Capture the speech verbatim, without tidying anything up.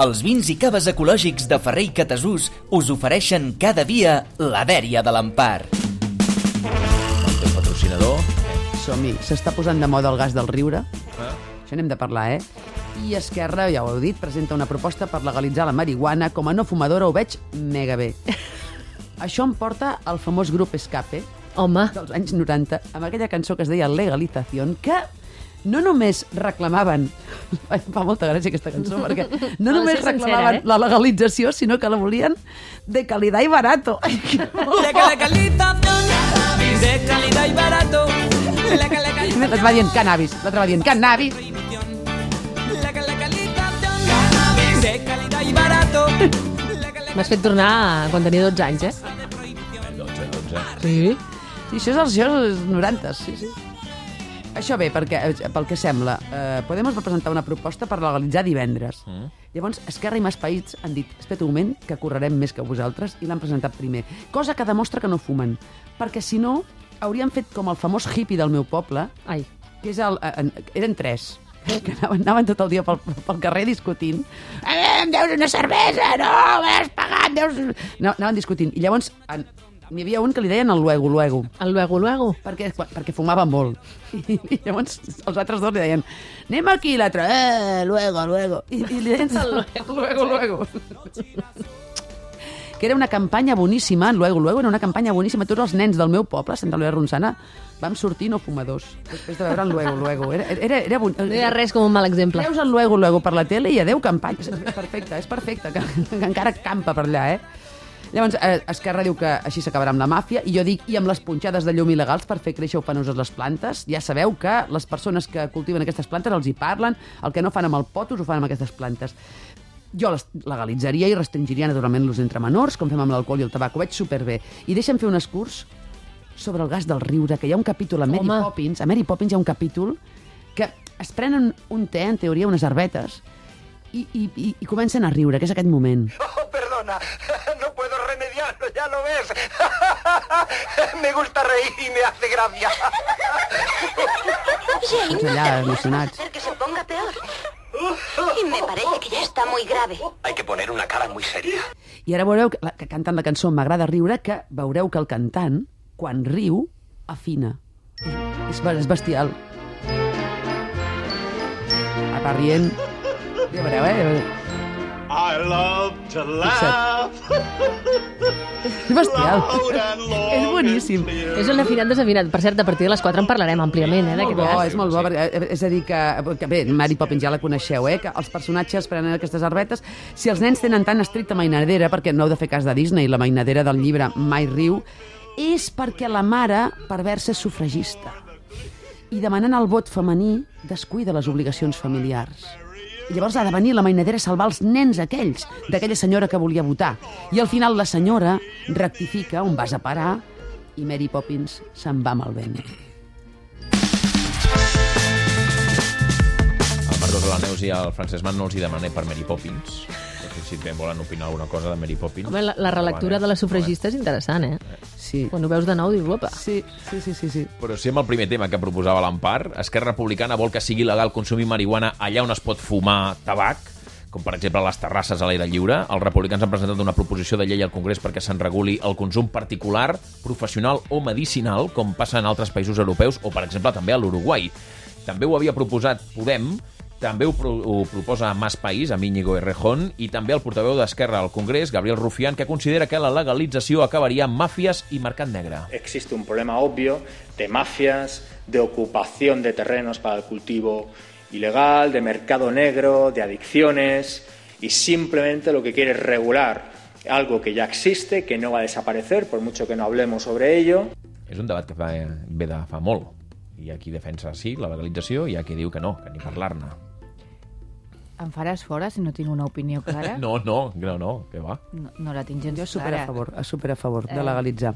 Els vins i caves ecològics de Ferrer i Catasús us ofereixen cada dia la dèria de l'Empar. El teu patrocinador. Som-hi. S'està posant de moda el gas del riure. Ah. Això n'hem de parlar, eh? I Esquerra, ja ho heu dit, presenta una proposta per legalitzar la marihuana. Com a no fumadora ho veig mega bé. Això em porta al famós grup Escape, Home. dels anys noranta, amb aquella cançó que es deia Legalización, que no només reclamaven... Fa molta gràcia aquesta cançó, perquè no només sincera, reclamaven eh? la legalització, sinó que la volien de calidad y barato. De legalización, de calidad y barato. Es va dient cannabis, l'altre va dient cannabis. Legalización, de calidad y barato. M'has fet tornar quan tenia dotze anys, eh? dotze, dotze. Sí. Sí, això és els, això és els noranta, sí, sí. Això bé, perquè, pel que sembla, eh, Podemos va presentar una proposta per legalitzar divendres. Mm. Llavors, Esquerra i Més País han dit, espera un moment, que correrem més que vosaltres, i l'han presentat primer. Cosa que demostra que no fumen. Perquè, si no, haurien fet com el famós hippie del meu poble, Ai. que és el... Eh, eren tres, que anaven, anaven tot el dia pel, pel carrer discutint. Eh, em deus una cervesa, no, m'has pagat, deus... No, anaven discutint. I llavors... En, n'hi havia un que li deien el luego, luego. El luego, luego. Perquè, perquè fumava molt. I, I llavors els altres dos li deien anem aquí, l'altre, eh, luego, luego. I, i li deien el luego, luego, luego. Que era una campanya boníssima, luego, luego, era una campanya boníssima. Tots els nens del meu poble, Santa Eulàlia de Ronçana, vam sortir no fumadors, després de veure el luego, luego. Era, era, era bon... No hi ha res com un mal exemple. Veus el luego, luego per la tele i adeu campanya. És perfecte, és perfecte, que, que encara campa per allà, eh? Llavors, eh, Esquerra diu que així s'acabarà amb la màfia, i jo dic, i amb les punxades de llum il·legals per fer créixer ufanoses les plantes. Ja sabeu que les persones que cultiven aquestes plantes els hi parlen, el que no fan amb el potos ho fan amb aquestes plantes. Jo les legalitzaria i restringiria naturalment l'ús entre menors, com fem amb l'alcohol i el tabac, ho veig superbé. I deixa'm fer un escurs sobre el gas del riure, que hi ha un capítol a Mary Home. Poppins, a Mary Poppins hi ha un capítol que es prenen un te, en teoria, unes herbetes, i, i, i, i comencen a riure, que és aquest moment. Oh, perdona, no puedo remediarlo, ya lo ves. Me gusta reír y me hace gracia. Tots allà emocionats. Hacer que se ponga peor. Y me parece que ya está muy grave. Hay que poner una cara muy seria. I ara veureu que, la, que canten la cançó M'agrada riure, que veureu que el cantant, quan riu, afina. És, és bestial. Va rient. Ja veureu, eh? I love to laugh. És bestial. És boníssim. És un afinat desafinat. Per cert, a partir de les quatre en parlarem àmpliament, eh, Molt d'aquest bo, gas. és molt bo, perquè, és a dir que, que bé, Mary Poppins ja la coneixeu, eh, que els personatges prenen aquestes herbetes. Si els nens tenen tan estricta mainadera, perquè no heu de fer cas de Disney, la mainadera del llibre mai riu, és perquè la mare, perversa, és sufragista. I demanant el vot femení, descuida les obligacions familiars. I llavors ha de venir la mainadera a salvar els nens aquells, d'aquella senyora que volia votar. I al final la senyora rectifica on vas a parar i Mary Poppins se'n va amb el vent. Al Marcos de la Neus i al Francesc Man no els hi demané per Mary Poppins. Si bé volen opinar alguna cosa de Mary Poppins. Home, la, la relectura de la sufragista és interessant, eh? Sí. Quan ho veus de nou, dius, opa. Sí, sí, sí, sí, sí. Però si amb el primer tema que proposava l'Empar, Esquerra Republicana vol que sigui legal consumir marihuana allà on es pot fumar tabac, com per exemple a les terrasses a l'aire lliure. Els republicans han presentat una proposició de llei al Congrés perquè se'n reguli el consum particular, professional o medicinal, com passa en altres països europeus o, per exemple, també a l'Uruguai. També ho havia proposat Podem, també ho, pro ho proposa Más País, amb Íñigo Errejón, i també el portaveu d'Esquerra al Congrés, Gabriel Rufián, que considera que la legalització acabaria amb màfies i mercat negre. Existe un problema obvio de mafias, de ocupación de terrenos para el cultivo ilegal, de mercado negro, de adicciones, y simplemente lo que quiere es regular algo que ya existe, que no va a desaparecer, por mucho que no hablemos sobre ello. És un debat que fa, ve de fa molt. Hi ha qui defensa sí, la legalització, i hi ha qui diu que no, que ni parlar-ne. Em faràs fora si no tinc una opinió clara? No, no, no, no, què va? No, no la tinc gens Jo super clara. a favor, super a favor de Eh. legalitzar.